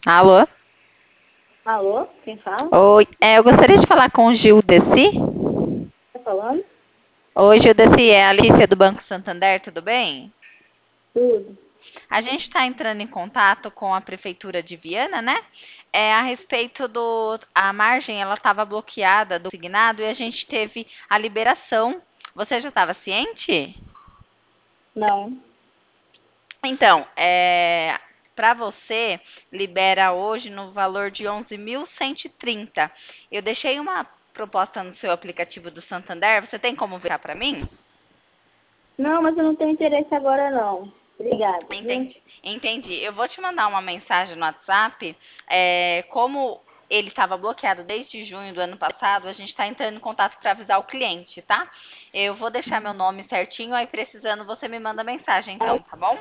Alô? Alô, quem fala? Oi, eu gostaria de falar com o Gil Desi. Tá falando? Oi, Gil Desi, é a Alicia do Banco Santander, tudo bem? Tudo. A gente está entrando em contato com a Prefeitura de Viana, né? A respeito a margem, ela estava bloqueada do signado e a gente teve a liberação. Você já estava ciente? Não. Então, para você, libera hoje no valor de 11.130. Eu deixei uma proposta no seu aplicativo do Santander. Você tem como ver para mim? Não, mas eu não tenho interesse agora não. Obrigada, viu? Entendi. Entendi. Eu vou te mandar uma mensagem no WhatsApp. Como ele estava bloqueado desde junho do ano passado, a gente está entrando em contato para avisar o cliente, tá? Eu vou deixar meu nome certinho, aí precisando você me manda mensagem, Ah, então, tá bom?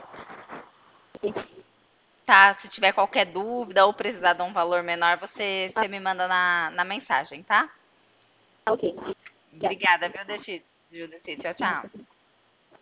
Tá, se tiver qualquer dúvida ou precisar de um valor menor, você me manda na mensagem, tá? ok. Tchau. Obrigada, viu, Desi? Tchau, tchau.